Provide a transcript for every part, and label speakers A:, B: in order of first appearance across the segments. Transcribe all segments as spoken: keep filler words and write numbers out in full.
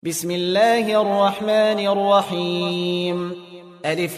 A: بسم الله الرحمن الرحيم. ألف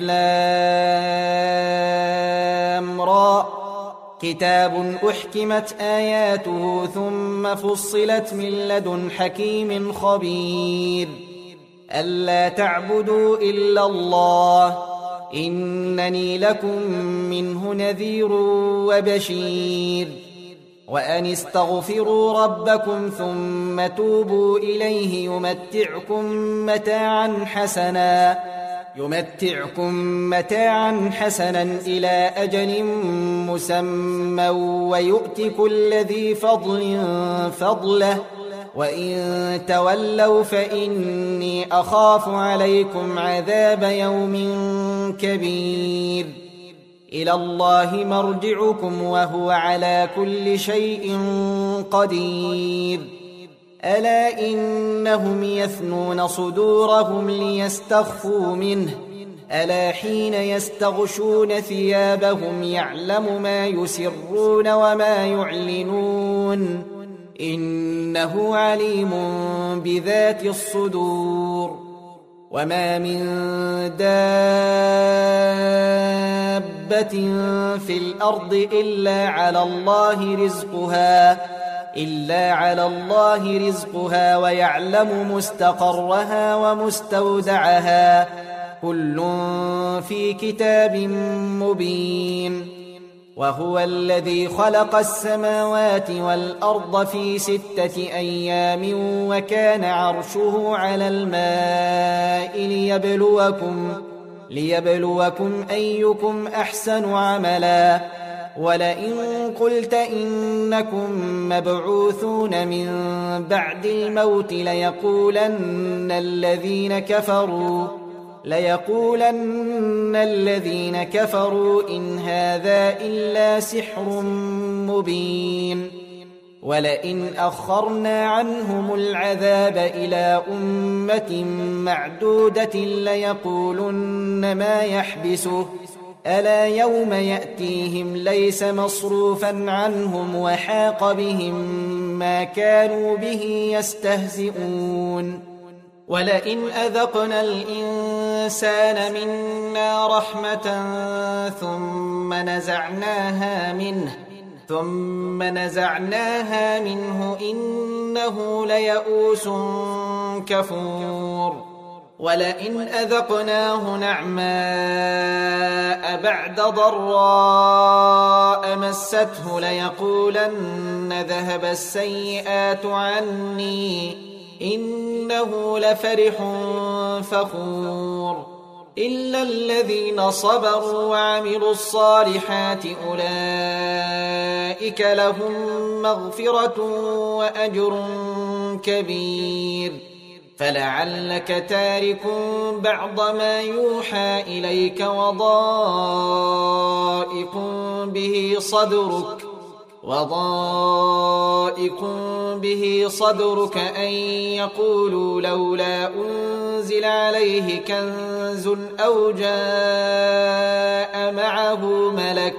A: لام را. كتاب أحكمت آياته ثم فصلت من لدن حكيم خبير. ألا تعبدوا إلا الله إنني لكم منه نذير وبشير. وأن استغفروا ربكم ثم توبوا إليه يمتعكم متاعا حسنا يمتعكم متاعا حسنا إلى أجل مسمى ويؤت كل ذي فضل فضله وإن تولوا فإني أخاف عليكم عذاب يوم كبير. إلى الله مرجعكم وهو على كل شيء قدير. ألا إنهم يثنون صدورهم ليستخفوا منه ألا حين يستغشون ثيابهم يعلم ما يسرون وما يعلنون إنه عليم بذات الصدور. وما من دابة في الأرض إلا على الله رزقها إلا على الله رزقها ويعلم مستقرها ومستودعها كل في كتاب مبين. وهو الذي خلق السماوات والأرض في ستة أيام وكان عرشه على الماء ليبلوكم, ليبلوكم أيكم أحسن عملا. ولئن قلت إنكم مبعوثون من بعد الموت ليقولن الذين كفروا ليقولن الذين كفروا إن هذا إلا سحر مبين. ولئن أخرنا عنهم العذاب إلى أمة معدودة ليقولن ما يحبسه ألا يوم يأتيهم ليس مصروفا عنهم وحاق بهم ما كانوا به يستهزئون. ولئن أذقنا الإنسان منا رحمة ثم نزعناها منه ثم نزعناها منه إنه ليئوس كفور. ولئن أذقناه نعماء بعد ضراء مسته ليقولن ذهب السيئات عني إنه لفرح فخور. إلا الذين صبروا وعملوا الصالحات أولئك لهم مغفرة وأجر كبير. فلعلك تارك بعض ما يوحى إليك وضائق به صدرك وضائق به صدرك أن يقولوا لولا أنزل عليه كنز أو جاء معه ملك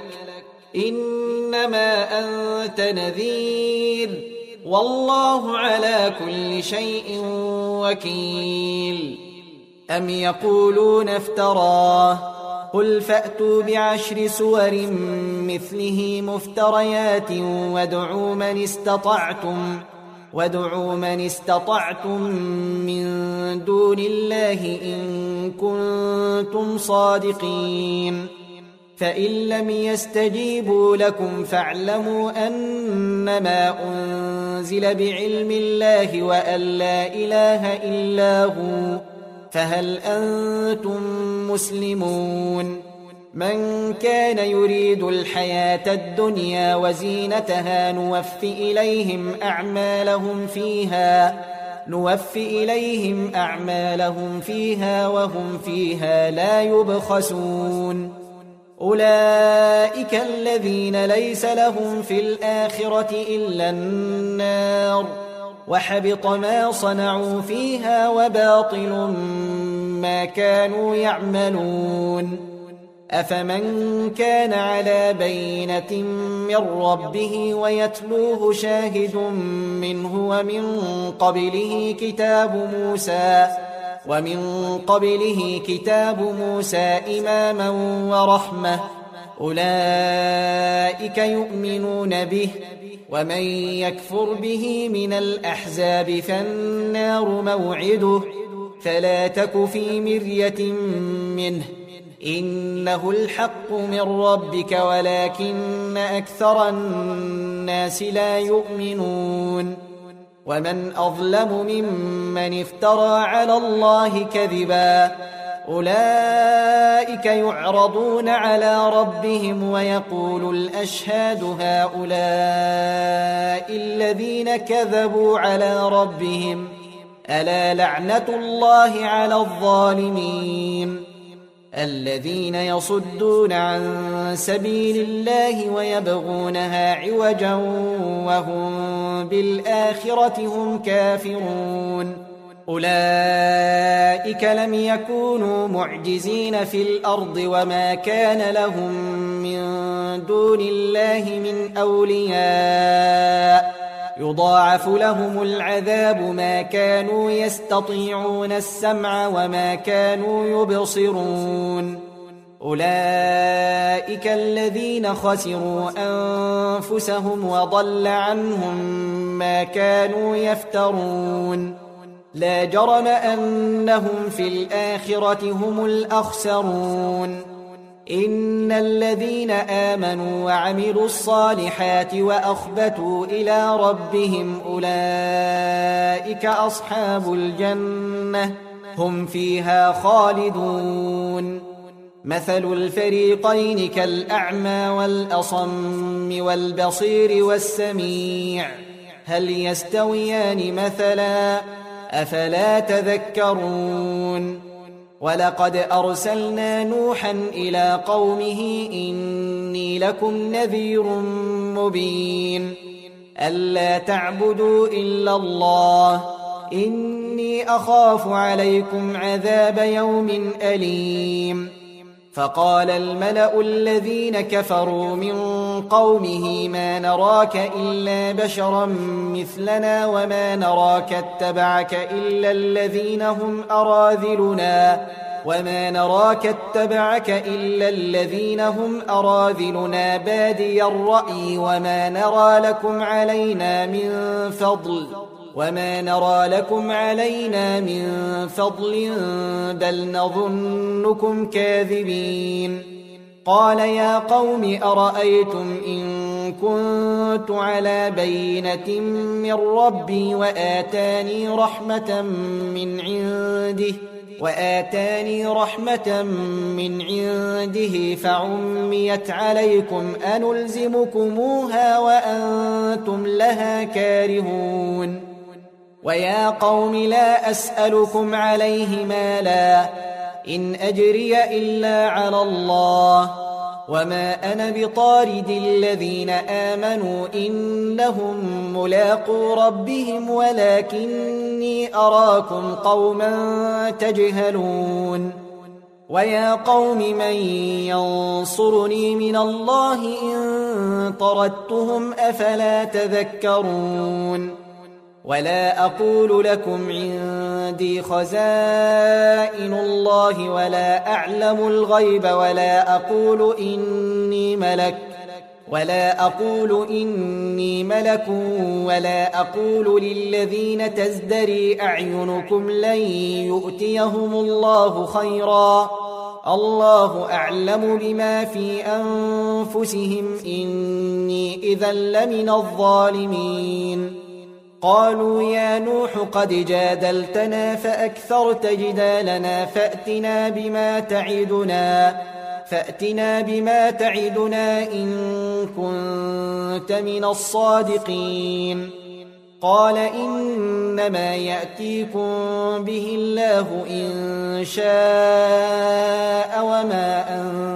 A: إنما أنت نذير والله على كل شيء وكيل. أم يقولون افتراه قل فأتوا بعشر سور مثله مفتريات وادعوا من استطعتم وادعوا من استطعتم من دون الله إن كنتم صادقين. فإن لم يستجيبوا لكم فاعلموا أنما أنزل بعلم الله وأن لا إله إلا هو فهل أنتم مسلمون. من كان يريد الحياة الدنيا وزينتها نوف إليهم أعمالهم فيها نوف إليهم أعمالهم فيها وهم فيها لا يبخسون. أولئك الذين ليس لهم في الآخرة إلا النار وحبط ما صنعوا فيها وباطل ما كانوا يعملون. أفمن كان على بينة من ربه ويتلوه شاهد منه ومن قبله كتاب موسى ومن قبله كتاب موسى إماما ورحمة أولئك يؤمنون به ومن يكفر به من الأحزاب فالنار موعده فلا تك في مرية منه إنه الحق من ربك ولكن أكثر الناس لا يؤمنون ومن أظلم ممن افترى على الله كذبا أولئك يعرضون على ربهم ويقول الأشهاد هؤلاء الذين كذبوا على ربهم ألا لعنة الله على الظالمين الذين يصدون عن سبيل الله ويبغونها عوجا وهم بالآخرة هم كافرون أولئك لم يكونوا معجزين في الأرض وما كان لهم من دون الله من أولياء يضاعف لهم العذاب ما كانوا يستطيعون السمع وما كانوا يبصرون أولئك الذين خسروا أنفسهم وضل عنهم ما كانوا يفترون لا جرم أنهم في الآخرة هم الأخسرون إن الذين آمنوا وعملوا الصالحات وأخبتوا إلى ربهم أولئك أصحاب الجنة هم فيها خالدون مثل الفريقين كالأعمى والأصم والبصير والسميع هل يستويان مثلا أفلا تذكرون ولقد أرسلنا نوحا إلى قومه إني لكم نذير مبين ألا تعبدوا إلا الله إني أخاف عليكم عذاب يوم أليم فقال الملأ الذين كفروا من قومه ما نراك إلا بشرا مثلنا وما نراك اتبعك إلا الذين هم أراذلنا وما نراك اتبعك إلا الذين هم أراذلنا بادي الرأي وما نرى لكم علينا من فضل وما نرى لكم علينا من فضل بل نظنكم كاذبين قال يا قوم أرأيتم إن كنت على بينة من ربي وآتاني رحمة من عنده وآتاني رحمة من عنده فعميت عليكم أنلزمكموها وأنتم لها كارهون ويا قوم لا أسألكم عليه مالا إن أجري إلا على الله وما أنا بطارد الذين آمنوا إنهم ملاقو ربهم ولكني أراكم قوما تجهلون ويا قوم من ينصرني من الله إن طردتهم أفلا تذكرون ولا أقول لكم عندي خزائن الله ولا أعلم الغيب ولا أقول إني ملك ولا أقول إني ملك ولا أقول للذين تزدري أعينكم لن يؤتيهم الله خيرا الله أعلم بما في أنفسهم إني إذا لمن الظالمين قالوا يا نوح قد جادلتنا فأكثرت جدالنا فأتنا بما تعدنا فأتنا بما تعدنا إن كنت من الصادقين قال إنما يأتيكم به الله إن شاء وما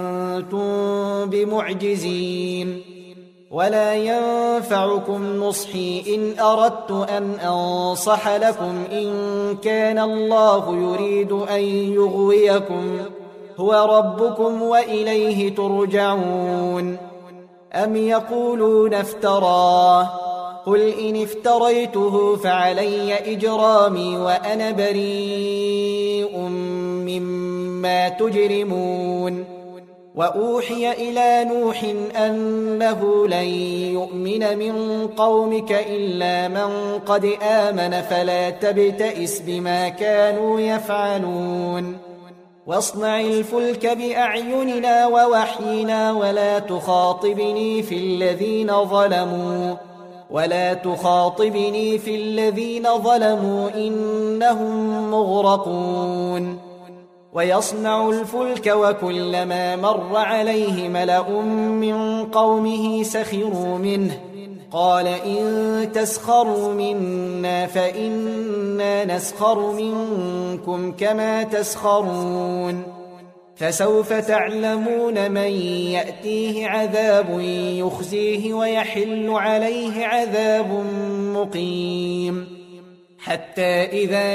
A: أنتم بمعجزين ولا ينفعكم نصحي إن أردت أن أنصح لكم إن كان الله يريد أن يغويكم هو ربكم وإليه ترجعون. أم يقولون افتراه قل إن افتريته فعلي إجرامي وأنا بريء مما تجرمون. وأوحي إلى نوح أنه لن يؤمن من قومك إلا من قد آمن فلا تبتئس بما كانوا يفعلون. واصنع الفلك بأعيننا ووحينا ولا تخاطبني في الذين ظلموا ولا تخاطبني في الذين ظلموا إنهم مغرقون. ويصنع الفلك وكلما مر عليه ملأ من قومه سخروا منه قال إن تسخروا منا فإنا نسخر منكم كما تسخرون. فسوف تعلمون من يأتيه عذاب يخزيه ويحل عليه عذاب مقيم. حتى إذا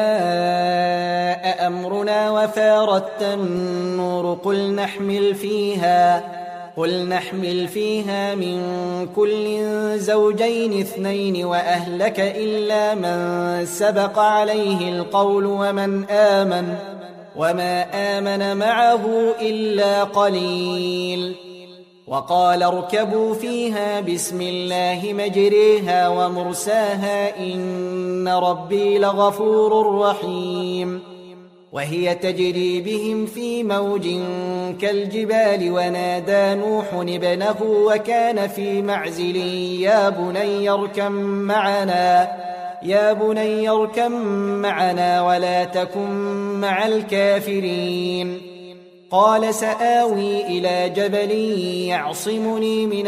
A: جاء أمرنا وفارت النور قل نحمل فيها قل نحمل فيها من كل زوجين اثنين وأهلك إلا من سبق عليه القول ومن آمن وما آمن معه إلا قليل. وقال اركبوا فيها بسم الله مجريها ومرساها إن ربي لغفور رحيم. وهي تجري بهم في موج كالجبال ونادى نوح ابنه وكان في معزل يا بني اركب معنا يا بني اركب معنا ولا تكن مع الكافرين. قال سآوي إلى جبل يعصمني من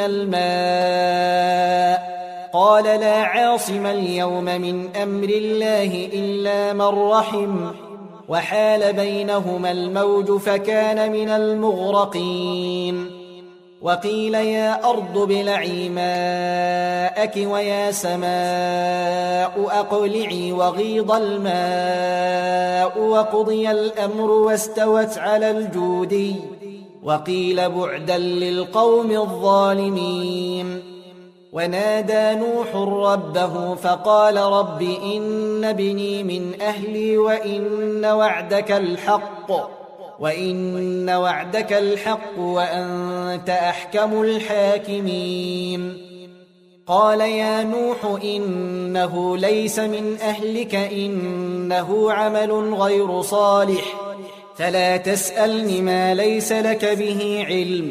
A: الماء قال لا عاصم اليوم من أمر الله إلا من رحم وحال بينهما الموج فكان من المغرقين. وقيل يا أرض ابلعي ماءك ويا سماء أقلعي وغيض الماء وقضي الأمر واستوت على الجودي وقيل بعدا للقوم الظالمين. ونادى نوح ربه فقال رب إن ابني من أهلي وإن وعدك الحق وإن وعدك الحق وأنت أحكم الحاكمين. قال يا نوح إنه ليس من أهلك إنه عمل غير صالح فلا تسألني ما ليس لك به علم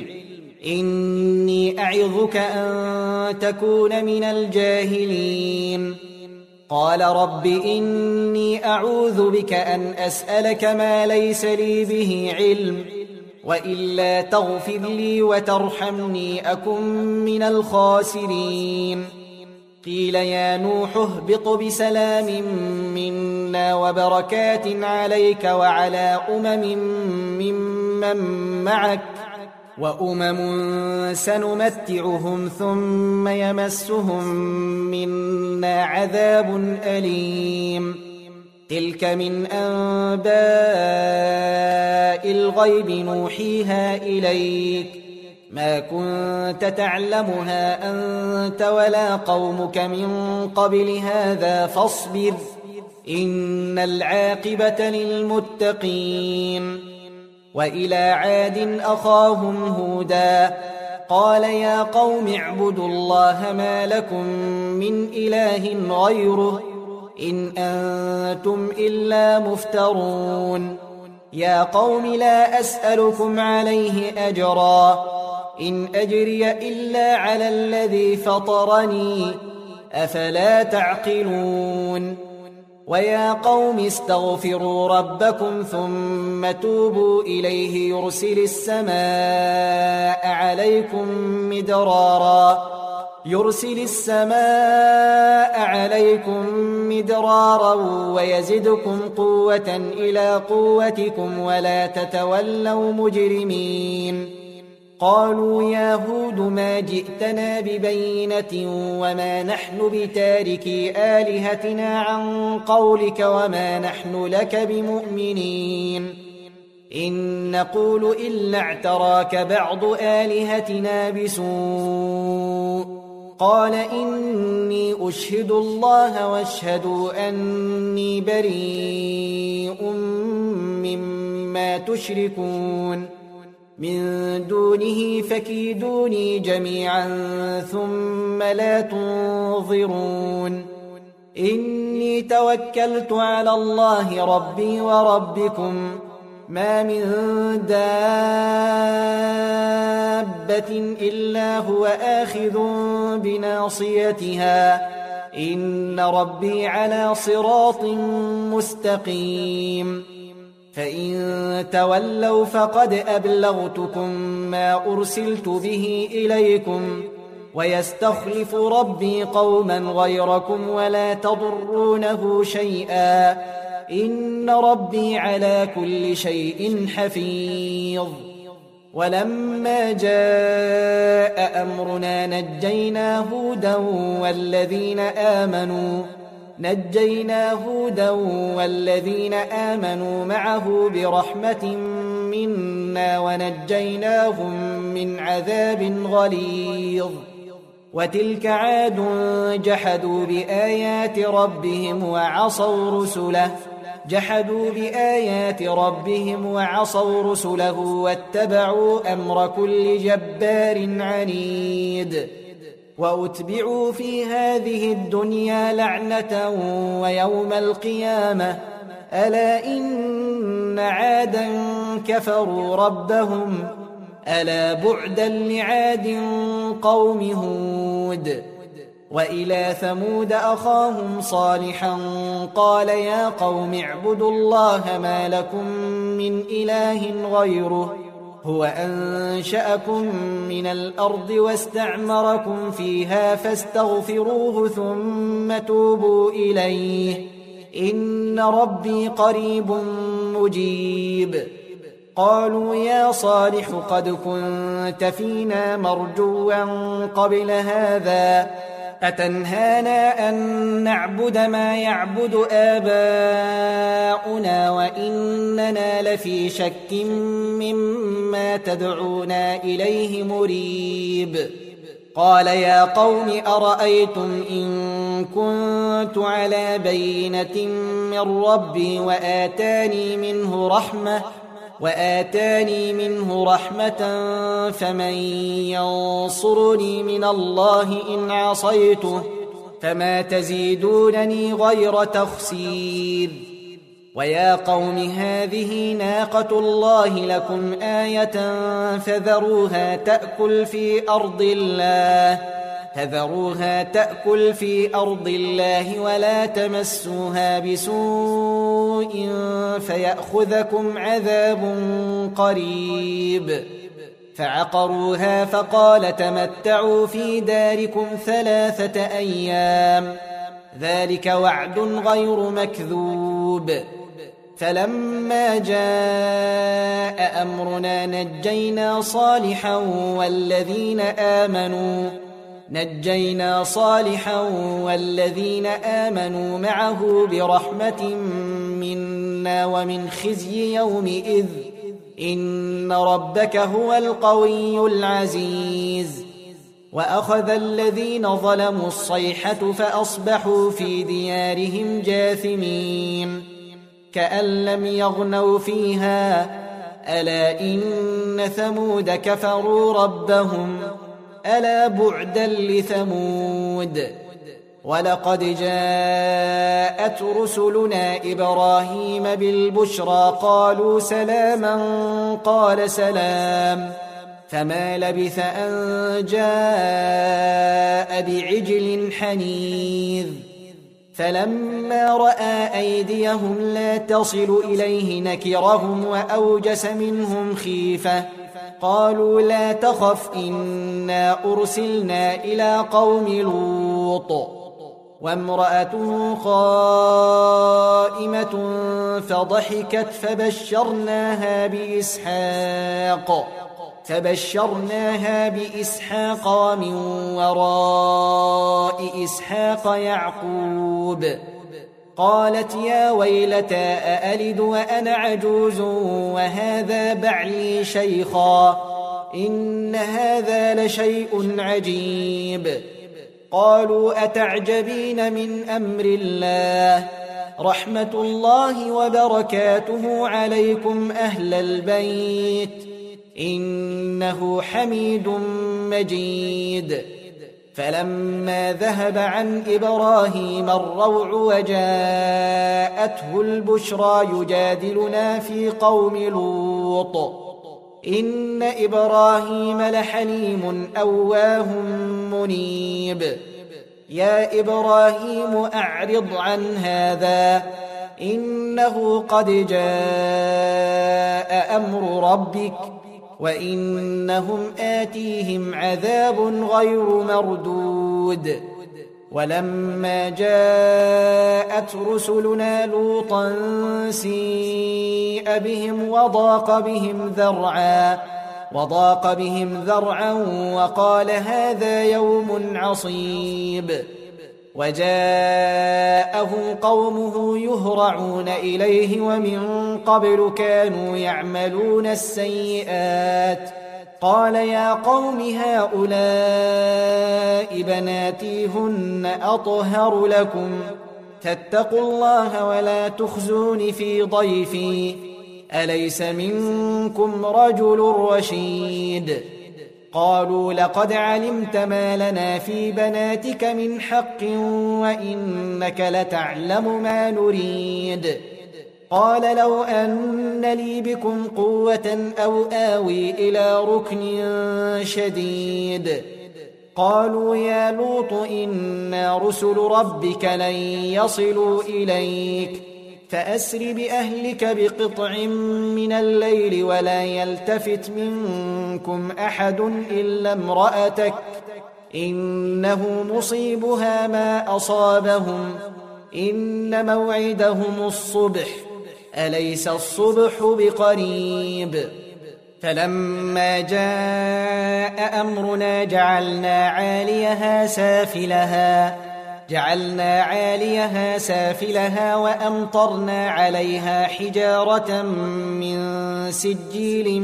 A: إني أعظك أن تكون من الجاهلين. قال رب إني أعوذ بك أن أسألك ما ليس لي به علم وإلا تغفر لي وترحمني أكن من الخاسرين. قيل يا نوح اهبط بسلام منا وبركات عليك وعلى أمم ممن معك وأمم سنمتعهم ثم يمسهم منا عذاب أليم. تلك من أنباء الغيب نوحيها إليك ما كنت تعلمها أنت ولا قومك من قبل هذا فاصبر إن العاقبة للمتقين. وإلى عاد أخاهم هودا قال يا قوم اعبدوا الله ما لكم من إله غيره إن أنتم إلا مفترون. يا قوم لا أسألكم عليه أجرا إن أجري إلا على الذي فطرني أفلا تعقلون. ويا قوم استغفروا ربكم ثم توبوا إليه يرسل السماء عليكم مدرارا يرسل السماء عليكم مدرارا ويزدكم قوة إلى قوتكم ولا تتولوا مجرمين. قالوا يا هود ما جئتنا ببينة وما نحن بتاركي آلهتنا عن قولك وما نحن لك بمؤمنين. إن نقول إلا اعتراك بعض آلهتنا بسوء قال إني أشهد الله واشهدوا أني بريء مما تشركون من دونه فكيدوني جميعا ثم لا تنظرون إني توكلت على الله ربي وربكم ما من دابة إلا هو آخذ بناصيتها إن ربي على صراط مستقيم فإن تولوا فقد أبلغتكم ما أرسلت به إليكم ويستخلف ربي قوما غيركم ولا تضرونه شيئا إن ربي على كل شيء حفيظ ولما جاء أمرنا نجينا هودا والذين آمنوا نجينا هودا والذين آمنوا معه برحمة منا ونجيناهم من عذاب غليظ وتلك عاد جحدوا بآيات ربهم وعصوا رسله جحدوا بآيات ربهم وعصوا رسله واتبعوا أمر كل جبار عنيد وأتبعوا في هذه الدنيا لعنة ويوم القيامة ألا إن عادا كفروا ربهم ألا بعدا لعاد قوم هود وإلى ثمود أخاهم صالحا قال يا قوم اعبدوا الله ما لكم من إله غيره هو أنشأكم من الأرض واستعمركم فيها فاستغفروه ثم توبوا إليه إن ربي قريب مجيب قالوا يا صالح قد كنت فينا مرجوا قبل هذا أتنهانا أن نعبد ما يعبد آباؤنا وإننا لفي شك مما تدعونا إليه مريب قال يا قوم أرأيتم إن كنت على بينة من ربي وآتاني منه رحمة وآتاني منه رحمة فمن ينصرني من الله إن عصيته فما تزيدونني غير تخسير ويا قوم هذه ناقة الله لكم آية فذروها تأكل في أرض الله فذروها تأكل في أرض الله ولا تمسوها بسوء فيأخذكم عذاب قريب فعقروها فقال تمتعوا في داركم ثلاثة أيام ذلك وعد غير مكذوب فلما جاء أمرنا نجينا صالحا والذين آمنوا نجينا صالحا والذين آمنوا معه برحمة منا ومن خزي يومئذ إن ربك هو القوي العزيز وأخذ الذين ظلموا الصيحة فأصبحوا في ديارهم جاثمين كأن لم يغنوا فيها ألا إن ثمود كفروا ربهم ألا بعدا لثمود ولقد جاءت رسلنا إبراهيم بالبشرى قالوا سلاما قال سلام فما لبث أن جاء بعجل حنيذ فلما رأى أيديهم لا تصل إليه نكرهم وأوجس منهم خيفة قالوا لا تخف إنا أرسلنا إلى قوم لوط وامرأته قائمة فضحكت فبشرناها بإسحاق فبشرناها بإسحاق ومن وراء إسحاق يعقوب قالت يا ويلتى أألد وأنا عجوز وهذا بعلي شيخا إن هذا لشيء عجيب. قالوا أتعجبين من أمر الله رحمة الله وبركاته عليكم أهل البيت إنه حميد مجيد. فلما ذهب عن إبراهيم الروع وجاءته البشرى يجادلنا في قوم لوط إن إبراهيم لحليم أواه منيب. يا إبراهيم أعرض عن هذا إنه قد جاء أمر ربك وإنهم آتيهم عذاب غير مردود. ولما جاءت رسلنا لوطا سيء بهم وضاق بهم ذرعا وضاق بهم ذرعا وقال هذا يوم عصيب. وجاءه قومه يهرعون إليه ومن قبل كانوا يعملون السيئات. قال يا قوم هؤلاء بناتي هن أطهر لكم فاتقوا الله ولا تخزون في ضيفي أليس منكم رجل رشيد. قالوا لقد علمت ما لنا في بناتك من حق وإنك لتعلم ما نريد. قال لو أن لي بكم قوة أو آوي إلى ركن شديد. قالوا يا لوط إنا رسل ربك لن يصلوا إليك فأسر بأهلك بقطع من الليل ولا يلتفت منكم أحد إلا امرأتك إنه مصيبها ما أصابهم إن موعدهم الصبح أليس الصبح بقريب. فلما جاء أمرنا جعلنا عاليها سافلها جعلنا عاليها سافلها وأمطرنا عليها حجارة من سجيل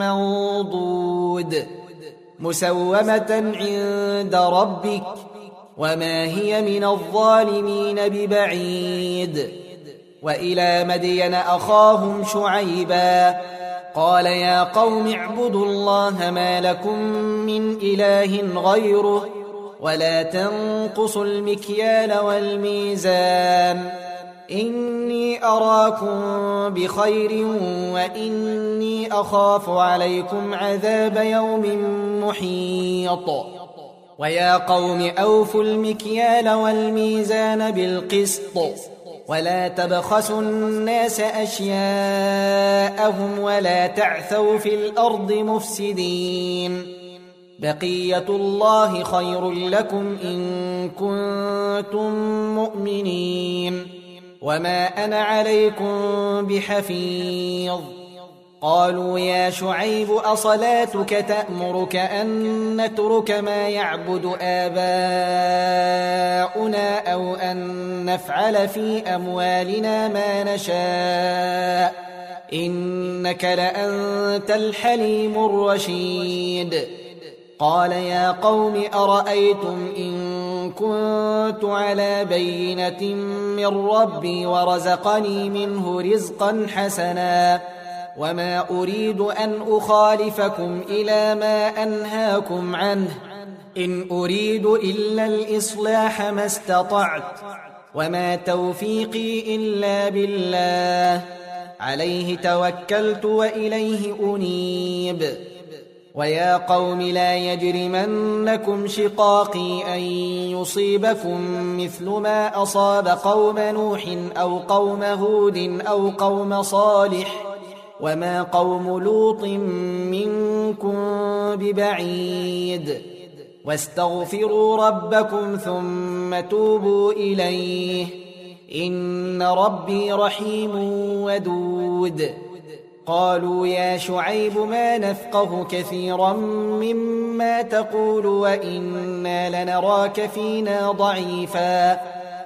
A: منضود مسومة عند ربك وما هي من الظالمين ببعيد. وإلى مدين أخاهم شعيبا قال يا قوم اعبدوا الله ما لكم من إله غيره ولا تنقصوا المكيال والميزان إني أراكم بخير وإني أخاف عليكم عذاب يوم محيط. ويا قوم أوفوا المكيال والميزان بالقسط ولا تبخسوا الناس أشياءهم ولا تعثوا في الأرض مفسدين بقية الله خير لكم إن كنتم مؤمنين وما أنا عليكم بحفيظ. قالوا يا شعيب أصلاتك تأمرك أن نترك ما يعبد آباؤنا أو أن نفعل في أموالنا ما نشاء إنك لأنت الحليم الرشيد. قال يا قوم أرأيتم إن كنت على بينة من ربي ورزقني منه رزقا حسنا وما أريد أن أخالفكم إلى ما أنهاكم عنه إن أريد إلا الإصلاح ما استطعت وما توفيقي إلا بالله عليه توكلت وإليه أنيب. ويا قوم لا يجرمنكم شقاقي أن يصيبكم مثل ما أصاب قوم نوح أو قوم هود أو قوم صالح وما قوم لوط منكم ببعيد. واستغفروا ربكم ثم توبوا إليه إن ربي رحيم ودود. قالوا يا شعيب ما نفقه كثيرا مما تقول وإنا لنراك فينا ضعيفا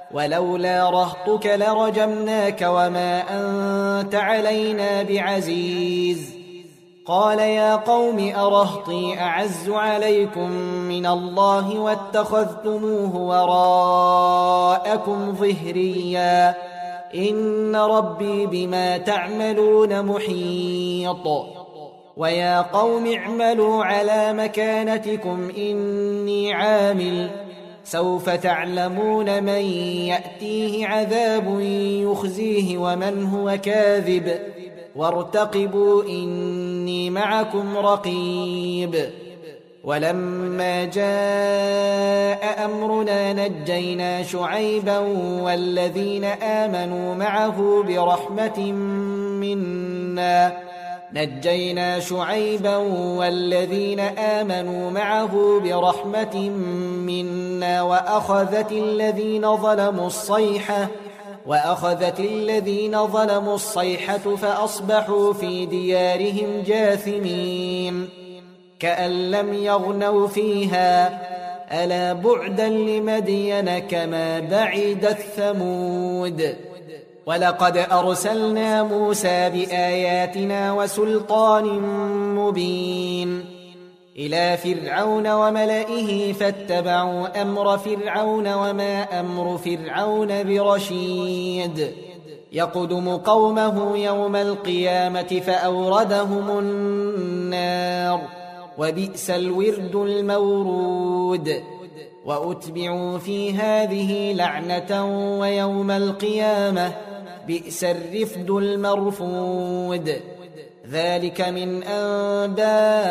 A: ولولا رهطك لرجمناك وما أنت علينا بعزيز. قال يا قوم أرهطي أعز عليكم من الله واتخذتموه وراءكم ظهريا إن ربي بما تعملون محيط. ويا قوم اعملوا على مكانتكم إني عامل سوف تعلمون من يأتيه عذاب يخزيه ومن هو كاذب وارتقبوا إني معكم رقيب. ولما جاء أمرنا نجينا شعيبا والذين آمنوا معه برحمة منا نجينا شعيبا والذين آمنوا معه برحمة منا وأخذت الذين ظلموا الصيحة وأخذت الذين ظلموا الصيحة فأصبحوا في ديارهم جاثمين كأن لم يغنوا فيها ألا بعدا لمدين كما بعدت ثمود. ولقد أرسلنا موسى بآياتنا وسلطان مبين إلى فرعون وملئه فاتبعوا أمر فرعون وما أمر فرعون برشيد يقدم قومه يوم القيامة فأوردهم النار وبئس الورد المورود. وأتبعوا في هذه لعنة ويوم القيامة بئس الرفد المرفود. ذلك من أنباء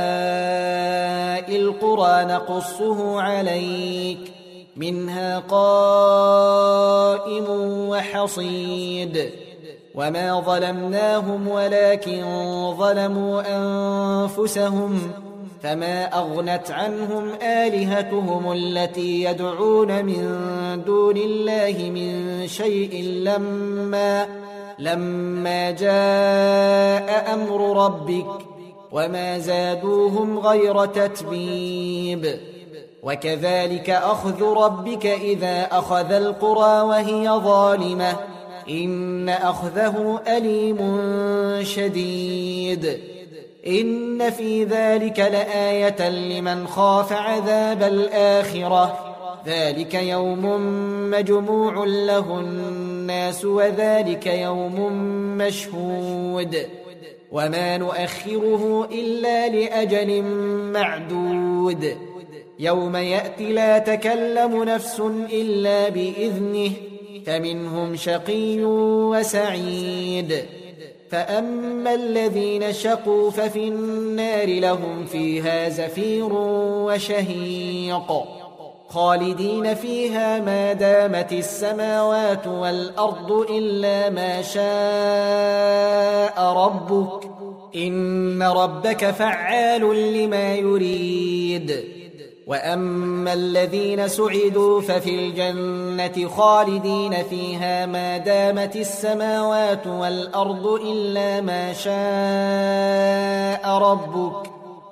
A: القرى نقصه عليك منها قائم وحصيد. وما ظلمناهم ولكن ظلموا أنفسهم فما أغنت عنهم آلهتهم التي يدعون من دون الله من شيء لما لما جاء أمر ربك وما زادوهم غير تتبيب. وكذلك أخذ ربك إذا أخذ القرى وهي ظالمة إن أخذه أليم شديد. إن في ذلك لآية لمن خاف عذاب الآخرة ذلك يوم مجموع له الناس وذلك يوم مشهود. وما نؤخره إلا لأجل معدود يوم يأتي لا تكلم نفس إلا بإذنه فمنهم شقي وسعيد. فأما الذين شقوا ففي النار لهم فيها زفير وشهيق خالدين فيها ما دامت السماوات والأرض إلا ما شاء ربك إن ربك فعال لما يريد. وأما الذين سعدوا ففي الجنة خالدين فيها ما دامت السماوات والأرض إلا ما شاء ربك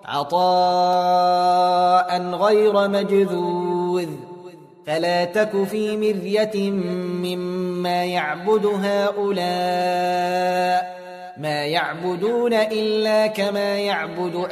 A: عطاء غير مجذوذ. فلا تك في مرية مما يعبد هؤلاء ما يعبدون إلا كما يعبد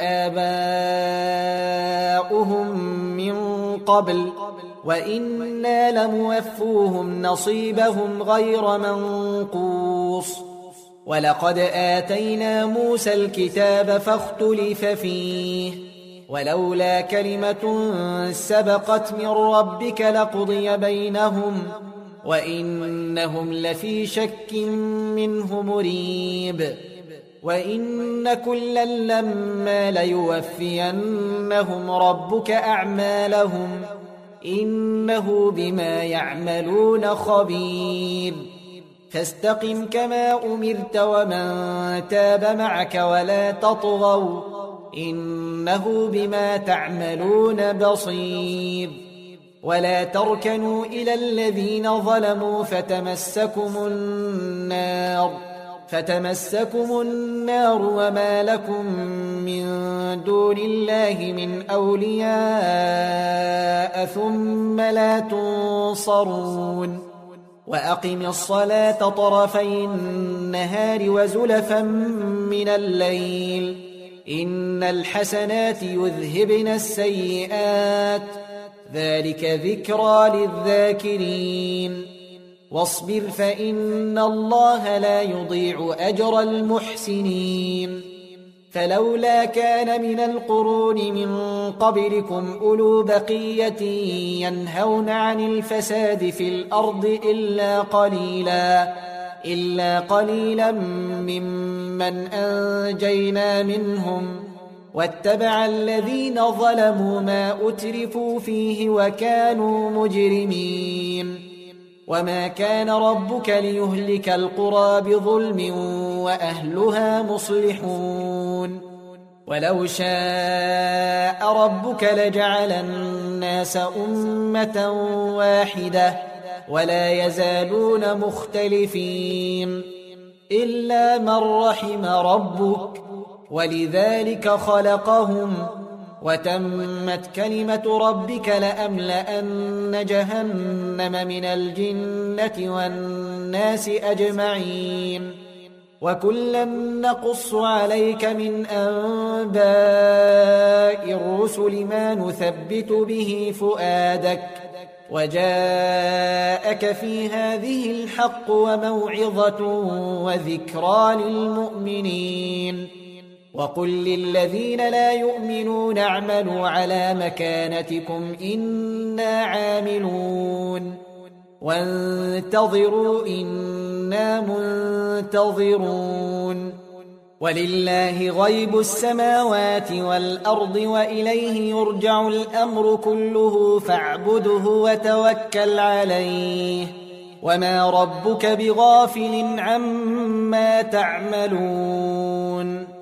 A: آباؤهم من قبل وإنا لموفوهم نصيبهم غير منقوص. ولقد آتينا موسى الكتاب فاختلف فيه ولولا كلمة سبقت من ربك لقضي بينهم وإنهم لفي شك منه مريب. وإن كلا لما ليوفينهم ربك أعمالهم إنه بما يعملون خبير. فاستقم كما أمرت ومن تاب معك ولا تطغوا إنه بما تعملون بصير. ولا تركنوا إلى الذين ظلموا فتمسكم النار فتمسكم النار وما لكم من دون الله من أولياء ثم لا تنصرون. وأقم الصلاة طرفي النهار وزلفا من الليل إن الحسنات يذهبن السيئات ذلك ذكرى للذاكرين واصبر فإن الله لا يضيع أجر المحسنين فلولا كان من القرون من قبلكم أولو بقية ينهون عن الفساد في الأرض إلا قليلا إلا قليلا ممن أنجينا منهم واتبع الذين ظلموا ما أترفوا فيه وكانوا مجرمين وما كان ربك ليهلك القرى بظلم وأهلها مصلحون ولو شاء ربك لجعل الناس أمة واحدة ولا يزالون مختلفين إلا من رحم ربك ولذلك خلقهم وتمت كلمة ربك لأملأن جهنم من الجنة والناس أجمعين وكلا نقص عليك من أنباء الرسل ما نثبت به فؤادك وجاءك في هذه الحق وموعظة وذكرى للمؤمنين وقل للذين لا يؤمنون اعملوا على مكانتكم إنا عاملون وانتظروا إنا منتظرون ولله غيب السماوات والأرض وإليه يرجع الأمر كله فاعبده وتوكل عليه وما ربك بغافل عما تعملون